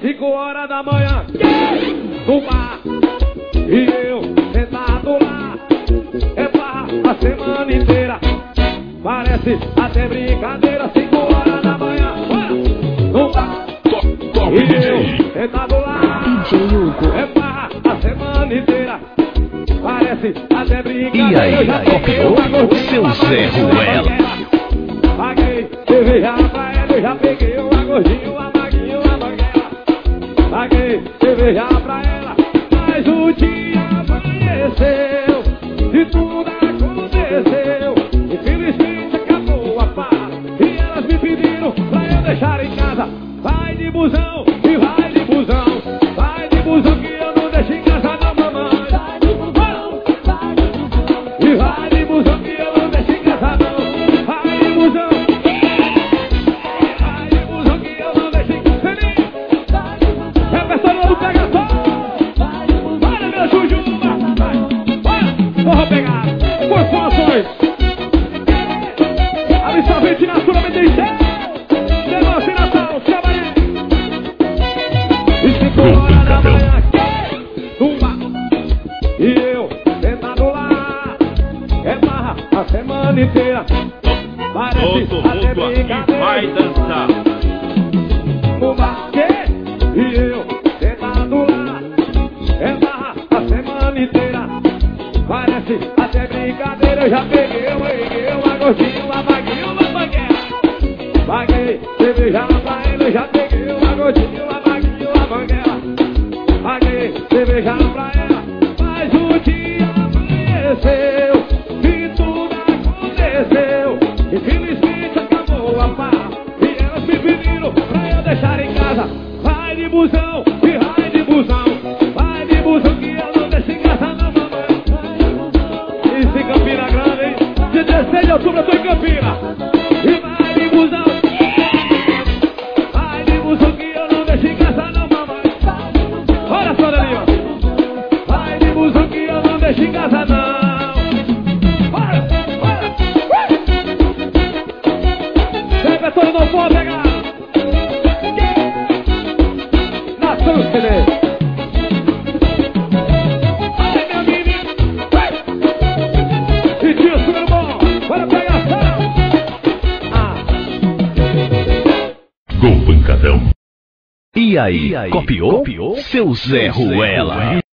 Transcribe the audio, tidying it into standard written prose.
5 horas da manhã, no bar, e eu sentado lá. É barra a semana inteira, parece até brincadeira. 5 horas da manhã, no bar, e eu sentado lá. É barra a semana inteira, parece até brincadeira. E aí, copiou seu Zé Ruela? Paguei cerveja pra ela, eu já peguei uma gordinha, uma maguinha, uma banguela. Paguei cerveja pra ela, mas o dia amanheceu e tudo aconteceu. Infelizmente acabou a farra e elas me pediram pra eu deixar em casa. Vai de busão e vai de busão, vai de busão que eu não deixo em casa não, mamãe. Vai de busão, e vai de busão que eu não deixo em casa não. Vai de busão, vai de busão que eu não deixo em casa não. Repertório do Pega Só. Bora, meu Jujuba, vai, bora, forró pegado, forçações. Absorvente na sua mente inteira. Negócio Natal, chama aí. E 5 horas da manhã, e eu sentado lá. É barra a semana inteira, parece até brincadeira. Vai dançar. No bar, e eu sentado lá. É barra a semana inteira, parece até brincadeira. Eu já peguei uma gordinha, uma maguinha, uma banguela. Paguei cerveja pra ela, eu já peguei uma gordinha, uma maguinha, uma banguela. Paguei cerveja pra ela, mas o dia amanheceu e tudo aconteceu. Infelizmente acabou a farra e elas me pediram pra eu deixar em casa. Vai de busão e vai de busão, vai de busão que eu não deixo em casa não, mamãe. Isso em Campina Grande, hein? De 16 de outubro eu tô em Campina. E vai de busão, vai de busão que eu não deixo em casa não, mamãe. Olha só dali, ó. Vai de busão que eu não deixo em casa não. Bora, bora. Repertório não pode pegar. Nação Chinês. Ai, meu menino. E disso, meu bom. Bora pegar ação. Gol Pancadão. E aí, copiou seu Zé Ruela?